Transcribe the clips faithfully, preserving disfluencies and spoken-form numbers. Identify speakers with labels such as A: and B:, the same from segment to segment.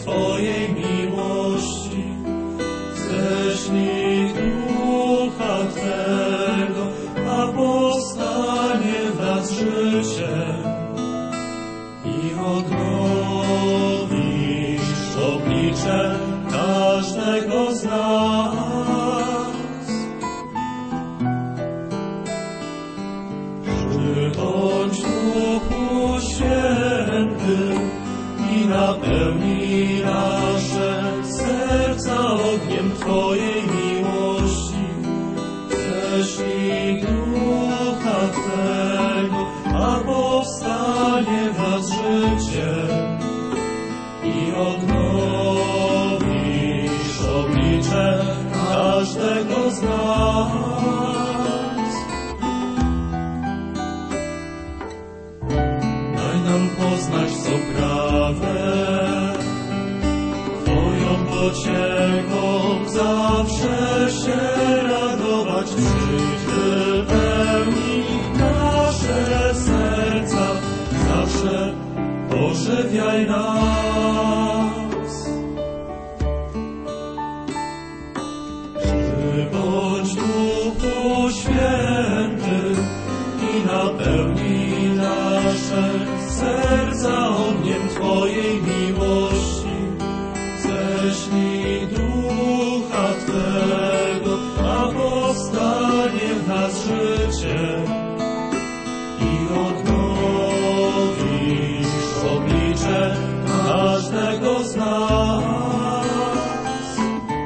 A: Twojej miłości. Ześlij Ducha Twego, a powstanie w nas życie i odnowisz oblicze każdego z nas. Bądź Duchu Święty i napełnij nasze serca ogniem Twojej miłości. Ześlij Ducha Twego, a powstanie w nas życie i odnowisz oblicze każdego z nas. Poznać co prawe, Twoją pociechą zawsze się radować. Przyjdź, wypełnij nasze serca, zawsze ożywiaj nas. Przybądź Duchu Święty i napełnij nasze serca ogniem Twojej miłości. Ześlij Ducha Twego, a powstanie w nas życie i odnowisz oblicze każdego z nas.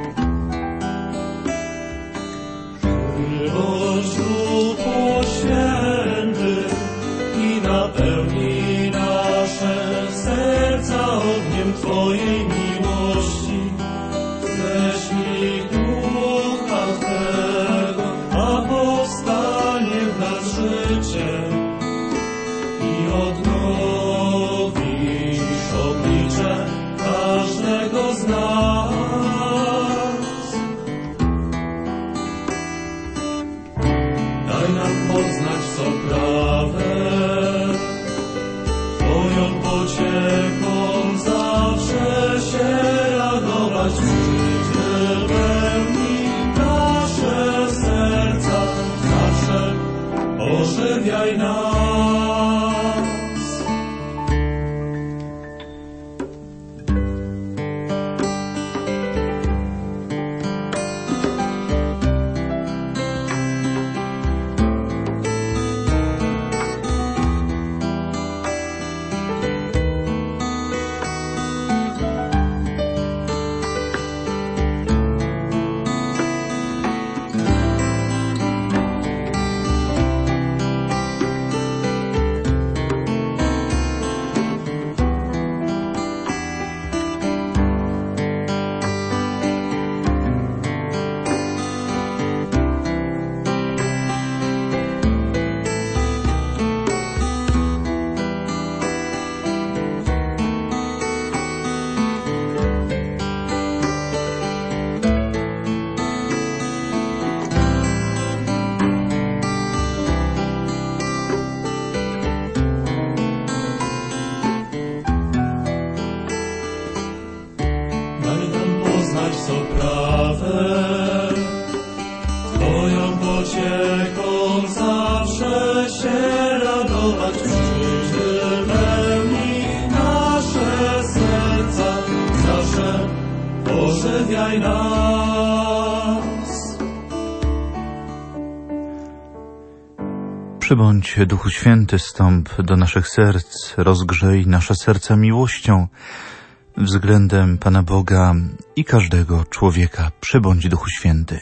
A: Przybądź Duchu Święty i napełnij nasze serca ogniem Twojej miłości. Ześlij Ducha Twego, a powstanie w nas życie i odnowisz oblicze każdego z nas. Daj nam poznać co prawe, Twoją pociechą zawsze się radować. Przyjdź, wypełnij nasze serca, zawsze ożywiaj nas. Co prawe, Twoją pociechą zawsze się radować. Przyjdź, wypełnij nasze serca, zawsze ożywiaj nas.
B: Przybądź, Duchu Święty, stąp do naszych serc, rozgrzej nasze serca miłością względem Pana Boga i każdego człowieka. Przybądź, Duchu Święty.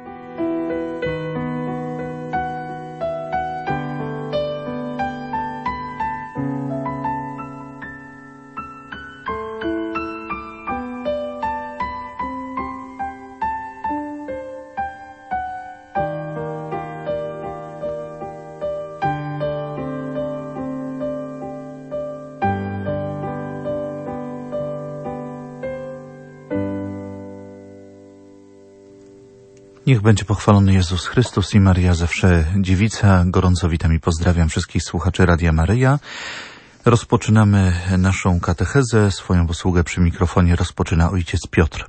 B: Niech będzie pochwalony Jezus Chrystus i Maria zawsze Dziewica. Gorąco witam i pozdrawiam wszystkich słuchaczy Radia Maryja. Rozpoczynamy naszą katechezę. Swoją posługę przy mikrofonie rozpoczyna ojciec Piotr.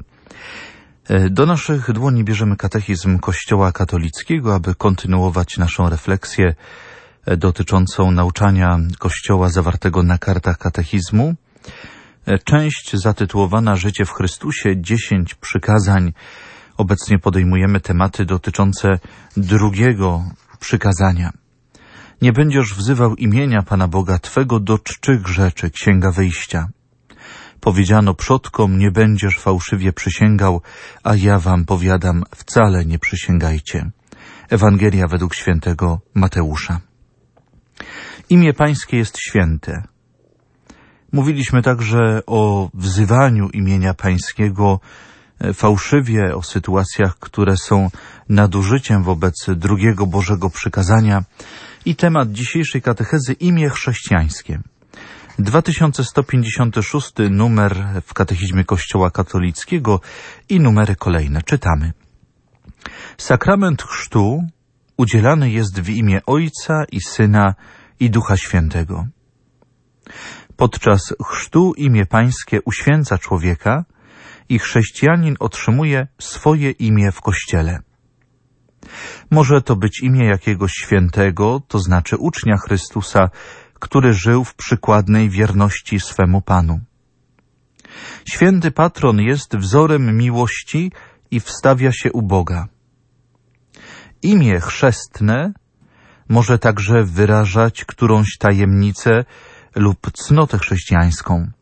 B: Do naszych dłoni bierzemy katechizm Kościoła katolickiego, aby kontynuować naszą refleksję dotyczącą nauczania Kościoła zawartego na kartach katechizmu. Część zatytułowana Życie w Chrystusie, dziesięć przykazań. Obecnie podejmujemy tematy dotyczące drugiego przykazania. Nie będziesz wzywał imienia Pana Boga Twego do czczych rzeczy. Księga Wyjścia. Powiedziano przodkom, nie będziesz fałszywie przysięgał, a ja wam powiadam, wcale nie przysięgajcie. Ewangelia według świętego Mateusza. Imię Pańskie jest święte. Mówiliśmy także o wzywaniu imienia Pańskiego fałszywie, o sytuacjach, które są nadużyciem wobec drugiego Bożego przykazania. I temat dzisiejszej katechezy imię chrześcijańskie. dwa tysiące sto pięćdziesiąty szósty numer w katechizmie Kościoła katolickiego i numery kolejne. Czytamy. Sakrament chrztu udzielany jest w imię Ojca i Syna i Ducha Świętego. Podczas chrztu imię Pańskie uświęca człowieka i chrześcijanin otrzymuje swoje imię w Kościele. Może to być imię jakiegoś świętego, to znaczy ucznia Chrystusa, który żył w przykładnej wierności swemu Panu. Święty patron jest wzorem miłości i wstawia się u Boga. Imię chrzestne może także wyrażać którąś tajemnicę lub cnotę chrześcijańską.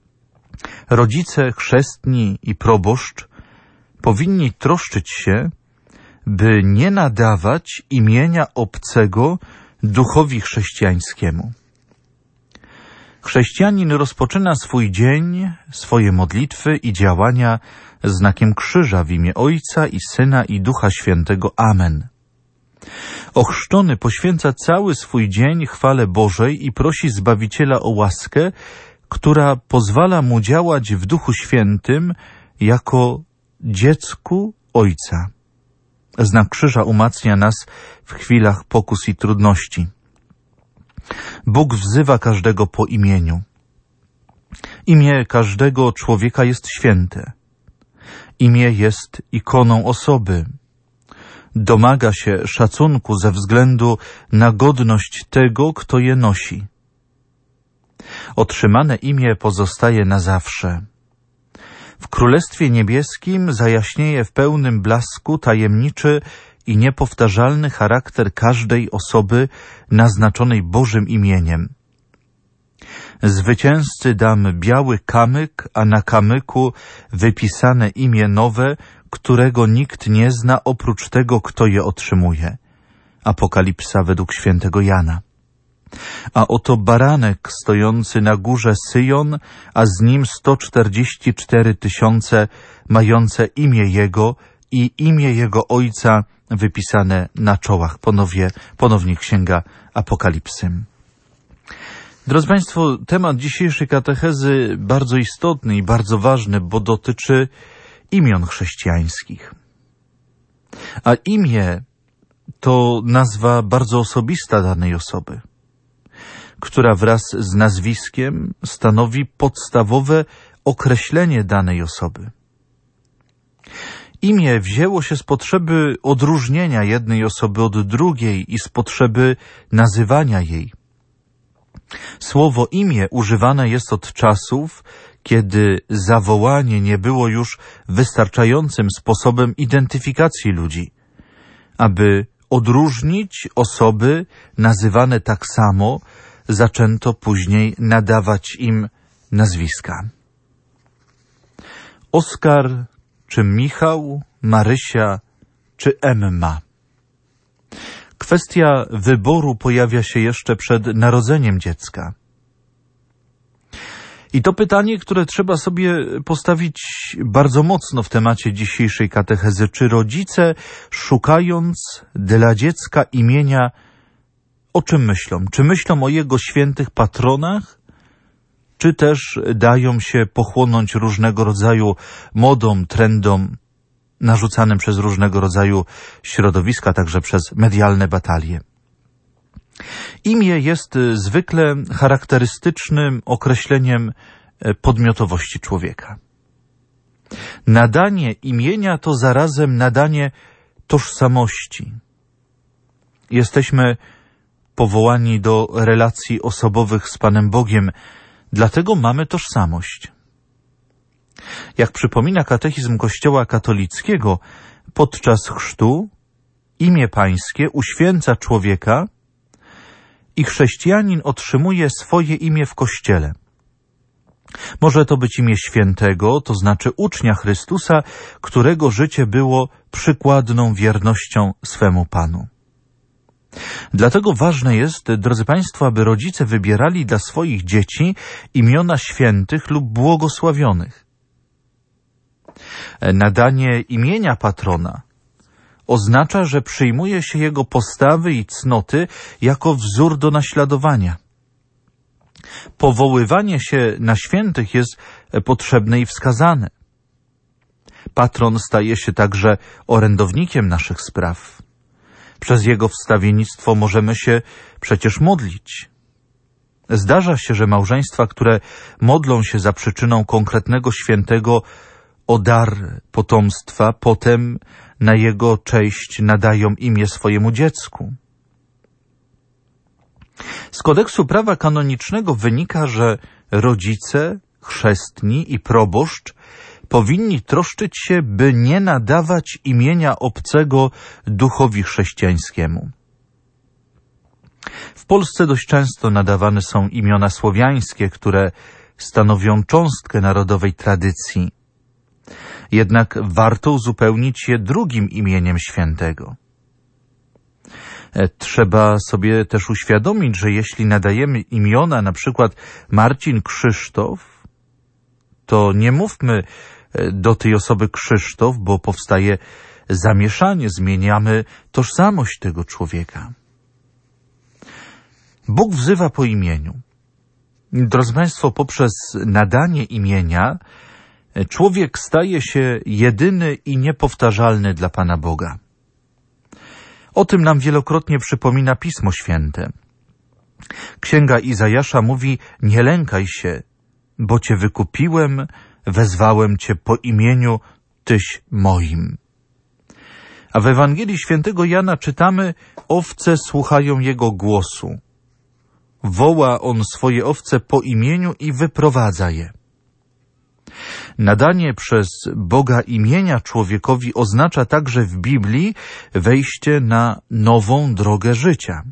B: Rodzice chrzestni i proboszcz powinni troszczyć się, by nie nadawać imienia obcego duchowi chrześcijańskiemu. Chrześcijanin rozpoczyna swój dzień, swoje modlitwy i działania znakiem krzyża w imię Ojca i Syna i Ducha Świętego. Amen. Ochrzczony poświęca cały swój dzień chwale Bożej i prosi Zbawiciela o łaskę, która pozwala mu działać w Duchu Świętym jako dziecku Ojca. Znak krzyża umacnia nas w chwilach pokus i trudności. Bóg wzywa każdego po imieniu. Imię każdego człowieka jest święte. Imię jest ikoną osoby. Domaga się szacunku ze względu na godność tego, kto je nosi. Otrzymane imię pozostaje na zawsze. W Królestwie Niebieskim zajaśnieje w pełnym blasku tajemniczy i niepowtarzalny charakter każdej osoby naznaczonej Bożym imieniem. Zwycięzcy dam biały kamyk, a na kamyku wypisane imię nowe, którego nikt nie zna oprócz tego, kto je otrzymuje. Apokalipsa według świętego Jana. A oto baranek stojący na górze Syjon, a z nim sto czterdzieści cztery tysiące mające imię Jego i imię Jego Ojca wypisane na czołach. Ponownie, ponownie Księga Apokalipsy. Drodzy Państwo, temat dzisiejszej katechezy bardzo istotny i bardzo ważny, bo dotyczy imion chrześcijańskich. A imię to nazwa bardzo osobista danej osoby, która wraz z nazwiskiem stanowi podstawowe określenie danej osoby. Imię wzięło się z potrzeby odróżnienia jednej osoby od drugiej i z potrzeby nazywania jej. Słowo imię używane jest od czasów, kiedy zawołanie nie było już wystarczającym sposobem identyfikacji ludzi, aby odróżnić osoby nazywane tak samo, zaczęto później nadawać im nazwiska. Oskar, czy Michał, Marysia, czy Emma. Kwestia wyboru pojawia się jeszcze przed narodzeniem dziecka. I to pytanie, które trzeba sobie postawić bardzo mocno w temacie dzisiejszej katechezy. Czy rodzice, szukając dla dziecka imienia, o czym myślą? Czy myślą o jego świętych patronach? Czy też dają się pochłonąć różnego rodzaju modom, trendom narzucanym przez różnego rodzaju środowiska, także przez medialne batalie? Imię jest zwykle charakterystycznym określeniem podmiotowości człowieka. Nadanie imienia to zarazem nadanie tożsamości. Jesteśmy powołani do relacji osobowych z Panem Bogiem, dlatego mamy tożsamość. Jak przypomina katechizm Kościoła katolickiego, podczas chrztu imię pańskie uświęca człowieka i chrześcijanin otrzymuje swoje imię w Kościele. Może to być imię świętego, to znaczy ucznia Chrystusa, którego życie było przykładną wiernością swemu Panu. Dlatego ważne jest, drodzy Państwo, aby rodzice wybierali dla swoich dzieci imiona świętych lub błogosławionych. Nadanie imienia patrona oznacza, że przyjmuje się jego postawy i cnoty jako wzór do naśladowania. Powoływanie się na świętych jest potrzebne i wskazane. Patron staje się także orędownikiem naszych spraw. Przez jego wstawiennictwo możemy się przecież modlić. Zdarza się, że małżeństwa, które modlą się za przyczyną konkretnego świętego o dar potomstwa, potem na jego cześć nadają imię swojemu dziecku. Z kodeksu prawa kanonicznego wynika, że rodzice, chrzestni i proboszcz powinni troszczyć się, by nie nadawać imienia obcego duchowi chrześcijańskiemu. W Polsce dość często nadawane są imiona słowiańskie, które stanowią cząstkę narodowej tradycji. Jednak warto uzupełnić je drugim imieniem świętego. Trzeba sobie też uświadomić, że jeśli nadajemy imiona, na przykład Marcin Krzysztof, to nie mówmy do tej osoby Krzysztof, bo powstaje zamieszanie, zmieniamy tożsamość tego człowieka. Bóg wzywa po imieniu. Drodzy Państwo, poprzez nadanie imienia człowiek staje się jedyny i niepowtarzalny dla Pana Boga. O tym nam wielokrotnie przypomina Pismo Święte. Księga Izajasza mówi: nie lękaj się, bo Cię wykupiłem, wezwałem Cię po imieniu, Tyś moim. A w Ewangelii Świętego Jana czytamy: owce słuchają Jego głosu. Woła On swoje owce po imieniu i wyprowadza je. Nadanie przez Boga imienia człowiekowi oznacza także w Biblii wejście na nową drogę życia.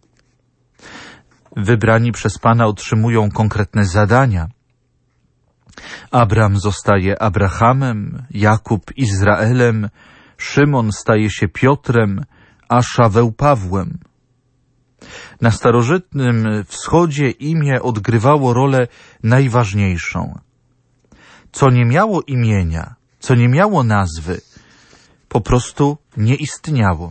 B: Wybrani przez Pana otrzymują konkretne zadania. Abram zostaje Abrahamem, Jakub Izraelem, Szymon staje się Piotrem, a Szaweł Pawłem. Na starożytnym wschodzie imię odgrywało rolę najważniejszą. Co nie miało imienia, co nie miało nazwy, po prostu nie istniało.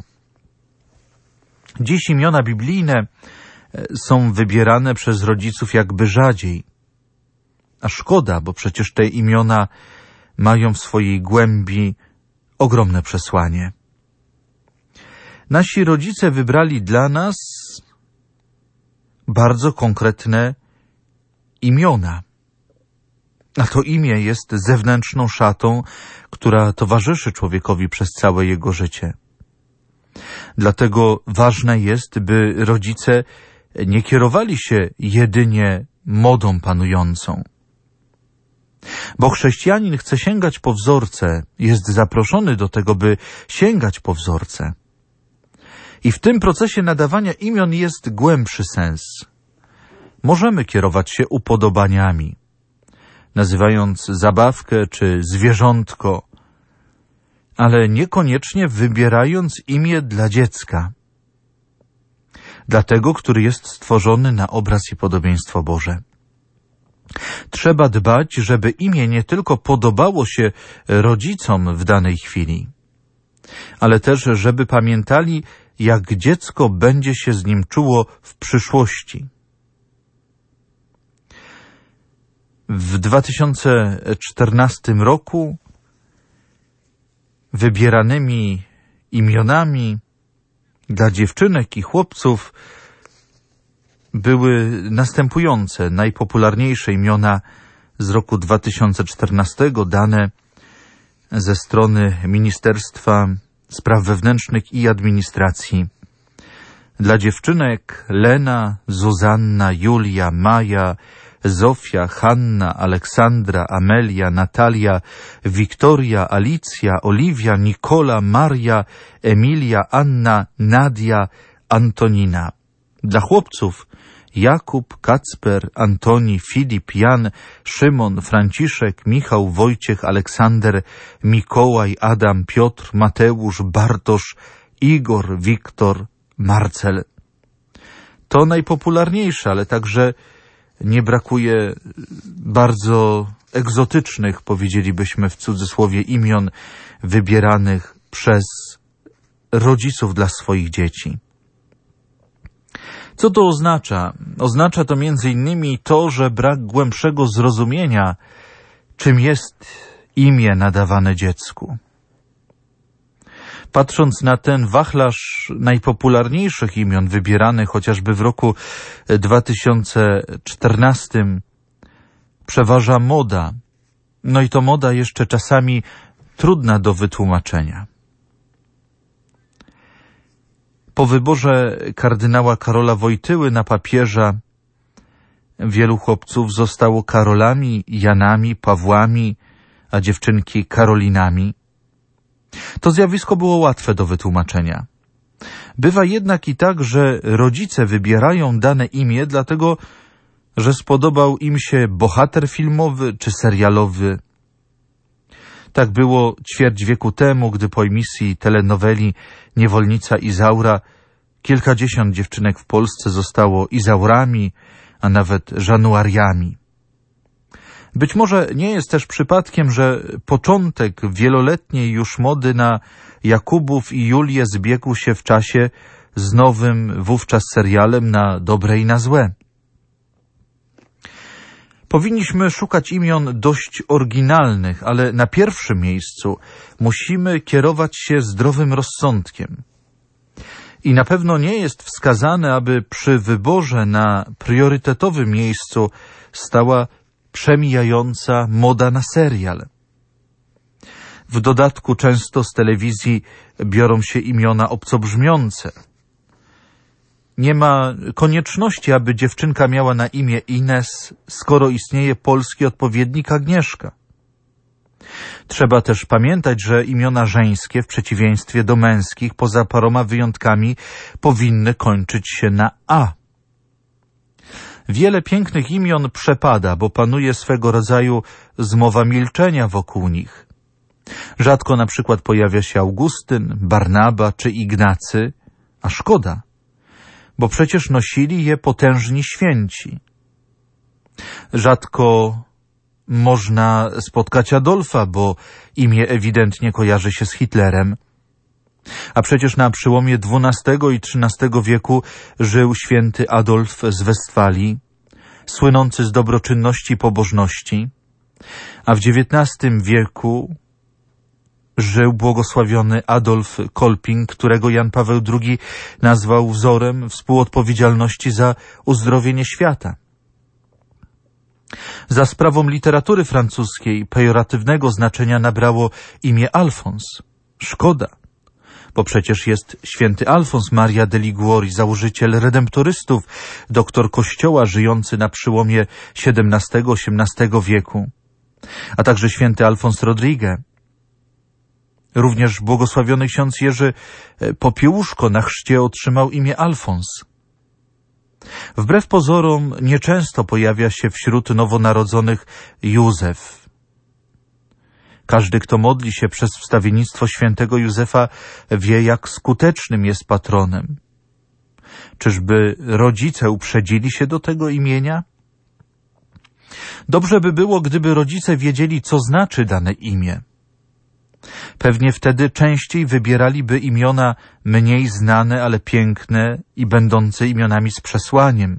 B: Dziś imiona biblijne są wybierane przez rodziców jakby rzadziej. A szkoda, bo przecież te imiona mają w swojej głębi ogromne przesłanie. Nasi rodzice wybrali dla nas bardzo konkretne imiona. A to imię jest zewnętrzną szatą, która towarzyszy człowiekowi przez całe jego życie. Dlatego ważne jest, by rodzice nie kierowali się jedynie modą panującą. Bo chrześcijanin chce sięgać po wzorce, jest zaproszony do tego, by sięgać po wzorce. I w tym procesie nadawania imion jest głębszy sens. Możemy kierować się upodobaniami, nazywając zabawkę czy zwierzątko, ale niekoniecznie wybierając imię dla dziecka, dla tego, który jest stworzony na obraz i podobieństwo Boże. Trzeba dbać, żeby imię nie tylko podobało się rodzicom w danej chwili, ale też, żeby pamiętali, jak dziecko będzie się z nim czuło w przyszłości. W dwa tysiące czternastym roku wybieranymi imionami dla dziewczynek i chłopców były następujące najpopularniejsze imiona z roku dwa tysiące czternastego, dane ze strony Ministerstwa Spraw Wewnętrznych i Administracji. Dla dziewczynek Lena, Zuzanna, Julia, Maja, Zofia, Hanna, Aleksandra, Amelia, Natalia, Wiktoria, Alicja, Oliwia, Nikola, Maria, Emilia, Anna, Nadia, Antonina. Dla chłopców Jakub, Kacper, Antoni, Filip, Jan, Szymon, Franciszek, Michał, Wojciech, Aleksander, Mikołaj, Adam, Piotr, Mateusz, Bartosz, Igor, Wiktor, Marcel. To najpopularniejsze, ale także nie brakuje bardzo egzotycznych, powiedzielibyśmy w cudzysłowie, imion wybieranych przez rodziców dla swoich dzieci. Co to oznacza? Oznacza to między innymi to, że brak głębszego zrozumienia, czym jest imię nadawane dziecku. Patrząc na ten wachlarz najpopularniejszych imion wybieranych chociażby w roku dwa tysiące czternastym, przeważa moda. No i to moda jeszcze czasami trudna do wytłumaczenia. Po wyborze kardynała Karola Wojtyły na papieża wielu chłopców zostało Karolami, Janami, Pawłami, a dziewczynki Karolinami. To zjawisko było łatwe do wytłumaczenia. Bywa jednak i tak, że rodzice wybierają dane imię dlatego, że spodobał im się bohater filmowy czy serialowy. Tak było ćwierć wieku temu, gdy po emisji telenoweli Niewolnica Izaura kilkadziesiąt dziewczynek w Polsce zostało Izaurami, a nawet Żanuariami. Być może nie jest też przypadkiem, że początek wieloletniej już mody na Jakubów i Julię zbiegł się w czasie z nowym wówczas serialem Na dobre i na złe. Powinniśmy szukać imion dość oryginalnych, ale na pierwszym miejscu musimy kierować się zdrowym rozsądkiem. I na pewno nie jest wskazane, aby przy wyborze na priorytetowym miejscu stała przemijająca moda na serial. W dodatku często z telewizji biorą się imiona obcobrzmiące. Nie ma konieczności, aby dziewczynka miała na imię Ines, skoro istnieje polski odpowiednik Agnieszka. Trzeba też pamiętać, że imiona żeńskie, w przeciwieństwie do męskich, poza paroma wyjątkami, powinny kończyć się na A. Wiele pięknych imion przepada, bo panuje swego rodzaju zmowa milczenia wokół nich. Rzadko na przykład pojawia się Augustyn, Barnaba czy Ignacy, a szkoda, bo przecież nosili je potężni święci. Rzadko można spotkać Adolfa, bo imię ewidentnie kojarzy się z Hitlerem. A przecież na przełomie dwunastego i trzynastego wieku żył święty Adolf z Westfalii, słynący z dobroczynności i pobożności, a w dziewiętnastym wieku żył błogosławiony Adolf Kolping, którego Jan Paweł drugi nazwał wzorem współodpowiedzialności za uzdrowienie świata. Za sprawą literatury francuskiej pejoratywnego znaczenia nabrało imię Alfons. Szkoda, bo przecież jest święty Alfons Maria de Liguori, założyciel redemptorystów, doktor Kościoła żyjący na przełomie siedemnastego i osiemnastego wieku, a także święty Alfons Rodrigue. Również błogosławiony ksiądz Jerzy Popiełuszko na chrzcie otrzymał imię Alfons. Wbrew pozorom nieczęsto pojawia się wśród nowonarodzonych Józef. Każdy, kto modli się przez wstawiennictwo świętego Józefa, wie, jak skutecznym jest patronem. Czyżby rodzice uprzedzili się do tego imienia? Dobrze by było, gdyby rodzice wiedzieli, co znaczy dane imię. Pewnie wtedy częściej wybieraliby imiona mniej znane, ale piękne i będące imionami z przesłaniem.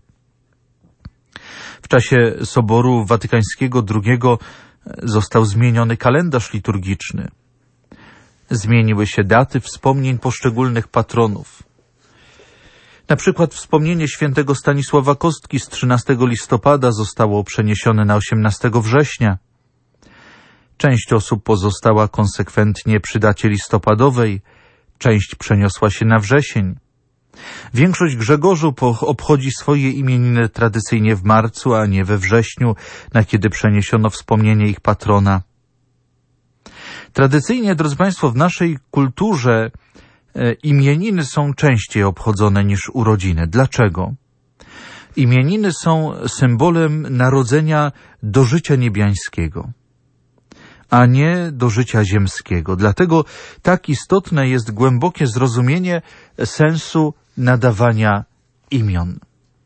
B: W czasie Soboru Watykańskiego drugiego został zmieniony kalendarz liturgiczny. Zmieniły się daty wspomnień poszczególnych patronów. Na przykład wspomnienie świętego Stanisława Kostki z trzynastego listopada zostało przeniesione na osiemnastego września. Część osób pozostała konsekwentnie przy dacie listopadowej, część przeniosła się na wrzesień. Większość Grzegorzów obchodzi swoje imieniny tradycyjnie w marcu, a nie we wrześniu, na kiedy przeniesiono wspomnienie ich patrona. Tradycyjnie, drodzy Państwo, w naszej kulturze e, imieniny są częściej obchodzone niż urodziny. Dlaczego? Imieniny są symbolem narodzenia do życia niebiańskiego, a nie do życia ziemskiego. Dlatego tak istotne jest głębokie zrozumienie sensu nadawania imion.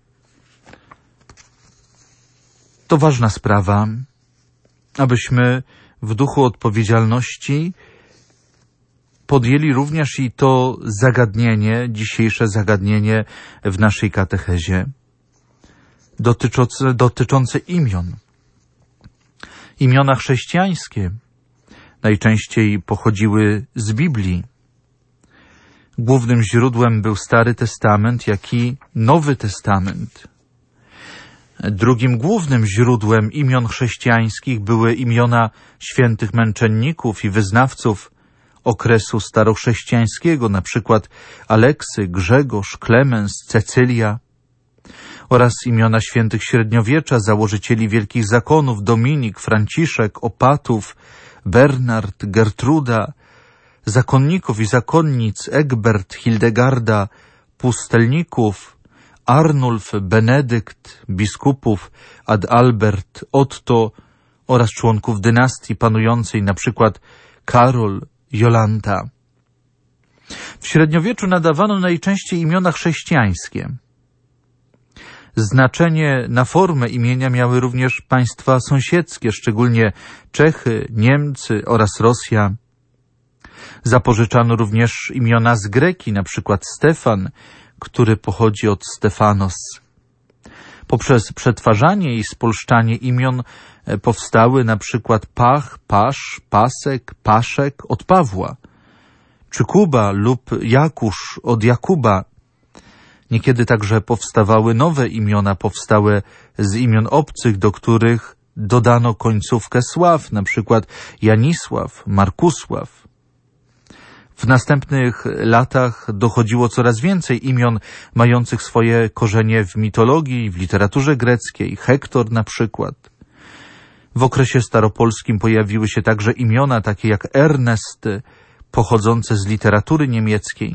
B: To ważna sprawa, abyśmy w duchu odpowiedzialności podjęli również i to zagadnienie, dzisiejsze zagadnienie w naszej katechezie dotyczące, dotyczące imion. Imiona chrześcijańskie najczęściej pochodziły z Biblii. Głównym źródłem był Stary Testament, jak i Nowy Testament. Drugim głównym źródłem imion chrześcijańskich były imiona świętych męczenników i wyznawców okresu starochrześcijańskiego, na przykład Aleksy, Grzegorz, Klemens, Cecylia, oraz imiona świętych średniowiecza, założycieli wielkich zakonów, Dominik, Franciszek, Opatów, Bernard, Gertruda, zakonników i zakonnic, Egbert, Hildegarda, pustelników, Arnulf, Benedykt, biskupów, Adalbert, Otto oraz członków dynastii panującej, na przykład Karol, Jolanta. W średniowieczu nadawano najczęściej imiona chrześcijańskie. Znaczenie na formę imienia miały również państwa sąsiedzkie, szczególnie Czechy, Niemcy oraz Rosja. Zapożyczano również imiona z Greki, na przykład Stefan, który pochodzi od Stefanos. Poprzez przetwarzanie i spolszczanie imion powstały na przykład Pach, Pasz, Pasek, Paszek od Pawła, czy Kuba lub Jakusz od Jakuba. Niekiedy także powstawały nowe imiona powstałe z imion obcych, do których dodano końcówkę sław, na przykład Janisław, Markusław. W następnych latach dochodziło coraz więcej imion mających swoje korzenie w mitologii, w literaturze greckiej, Hektor na przykład. W okresie staropolskim pojawiły się także imiona takie jak Ernest, pochodzące z literatury niemieckiej.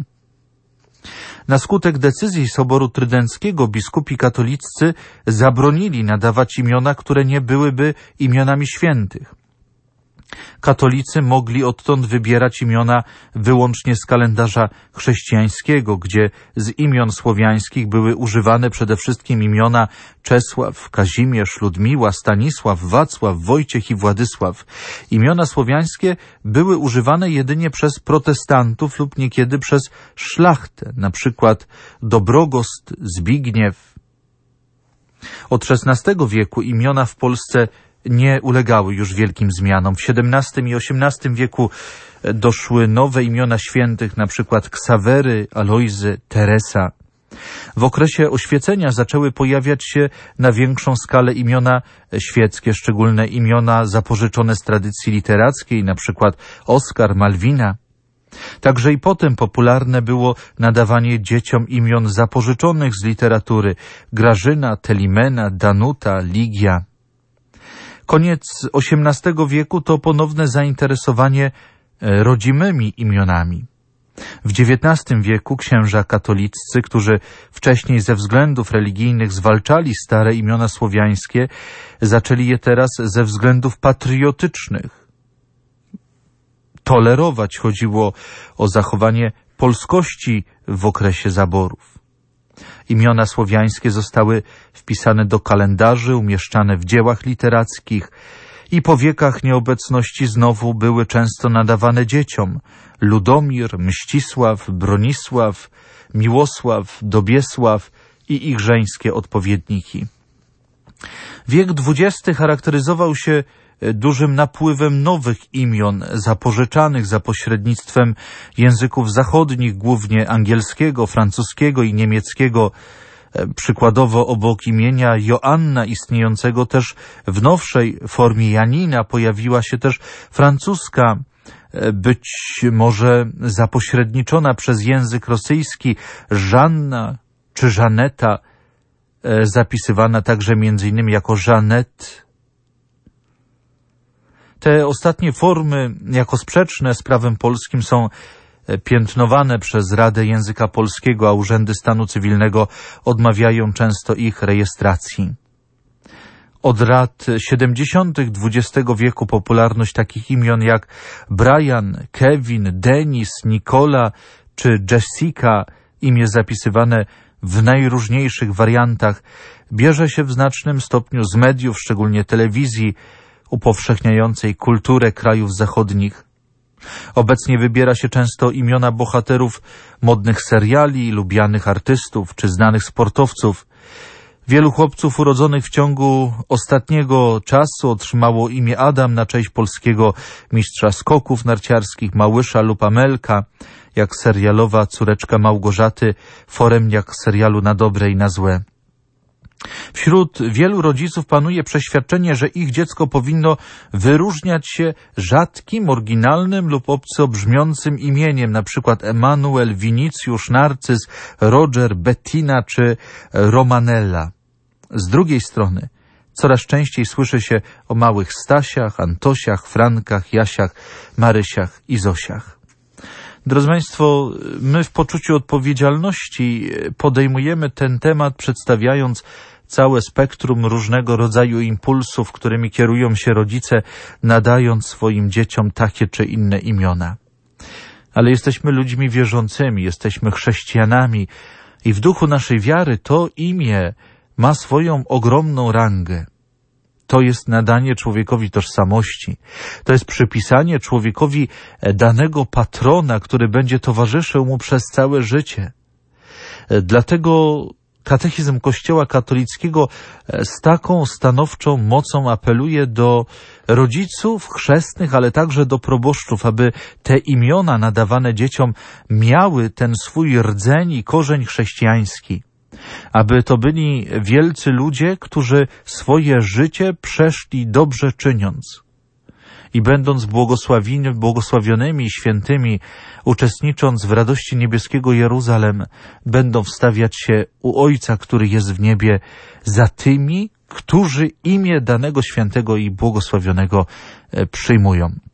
B: Na skutek decyzji Soboru Trydenckiego biskupi katoliccy zabronili nadawać imiona, które nie byłyby imionami świętych. Katolicy mogli odtąd wybierać imiona wyłącznie z kalendarza chrześcijańskiego, gdzie z imion słowiańskich były używane przede wszystkim imiona Czesław, Kazimierz, Ludmiła, Stanisław, Wacław, Wojciech i Władysław. Imiona słowiańskie były używane jedynie przez protestantów lub niekiedy przez szlachtę, na przykład Dobrogost, Zbigniew. Od szesnastego wieku imiona w Polsce nie ulegały już wielkim zmianom. W siedemnastym i osiemnastym wieku doszły nowe imiona świętych, na przykład Ksawery, Alojzy, Teresa. W okresie oświecenia zaczęły pojawiać się na większą skalę imiona świeckie, szczególne imiona zapożyczone z tradycji literackiej, na przykład Oskar, Malwina. Także i potem popularne było nadawanie dzieciom imion zapożyczonych z literatury: Grażyna, Telimena, Danuta, Ligia. Koniec osiemnastego wieku to ponowne zainteresowanie rodzimymi imionami. W dziewiętnastym wieku księża katoliccy, którzy wcześniej ze względów religijnych zwalczali stare imiona słowiańskie, zaczęli je teraz ze względów patriotycznych tolerować. Chodziło o zachowanie polskości w okresie zaborów. Imiona słowiańskie zostały wpisane do kalendarzy, umieszczane w dziełach literackich i po wiekach nieobecności znowu były często nadawane dzieciom: Ludomir, Mścisław, Bronisław, Miłosław, Dobiesław i ich żeńskie odpowiedniki. Wiek dwudziesty charakteryzował się dużym napływem nowych imion zapożyczanych za pośrednictwem języków zachodnich, głównie angielskiego, francuskiego i niemieckiego. Przykładowo obok imienia Joanna, istniejącego też w nowszej formie Janina, pojawiła się też francuska, być może zapośredniczona przez język rosyjski, Żanna czy Żaneta, zapisywana także między innymi jako Żanette. Te ostatnie formy, jako sprzeczne z prawem polskim, są piętnowane przez Radę Języka Polskiego, a urzędy stanu cywilnego odmawiają często ich rejestracji. Od lat siedemdziesiątych dwudziestego wieku popularność takich imion jak Brian, Kevin, Denis, Nicola czy Jessica, imię zapisywane w najróżniejszych wariantach, bierze się w znacznym stopniu z mediów, szczególnie telewizji, upowszechniającej kulturę krajów zachodnich. Obecnie wybiera się często imiona bohaterów modnych seriali, lubianych artystów czy znanych sportowców. Wielu chłopców urodzonych w ciągu ostatniego czasu otrzymało imię Adam na cześć polskiego mistrza skoków narciarskich, Małysza lub Amelka, jak serialowa córeczka Małgorzaty, foremniak serialu Na dobre i na złe. Wśród wielu rodziców panuje przeświadczenie, że ich dziecko powinno wyróżniać się rzadkim, oryginalnym lub obco brzmiącym imieniem, na przykład Emanuel, Winicjusz, Narcyz, Roger, Bettina czy Romanella. Z drugiej strony coraz częściej słyszy się o małych Stasiach, Antosiach, Frankach, Jasiach, Marysiach i Zosiach. Drodzy Państwo, my w poczuciu odpowiedzialności podejmujemy ten temat, przedstawiając całe spektrum różnego rodzaju impulsów, którymi kierują się rodzice, nadając swoim dzieciom takie czy inne imiona. Ale jesteśmy ludźmi wierzącymi, jesteśmy chrześcijanami i w duchu naszej wiary to imię ma swoją ogromną rangę. To jest nadanie człowiekowi tożsamości. To jest przypisanie człowiekowi danego patrona, który będzie towarzyszył mu przez całe życie. Dlatego katechizm Kościoła katolickiego z taką stanowczą mocą apeluje do rodziców chrzestnych, ale także do proboszczów, aby te imiona nadawane dzieciom miały ten swój rdzeń i korzeń chrześcijański. Aby to byli wielcy ludzie, którzy swoje życie przeszli dobrze czyniąc i będąc błogosławionymi i świętymi, uczestnicząc w radości niebieskiego Jeruzalem, będą wstawiać się u Ojca, który jest w niebie, za tymi, którzy imię danego świętego i błogosławionego przyjmują.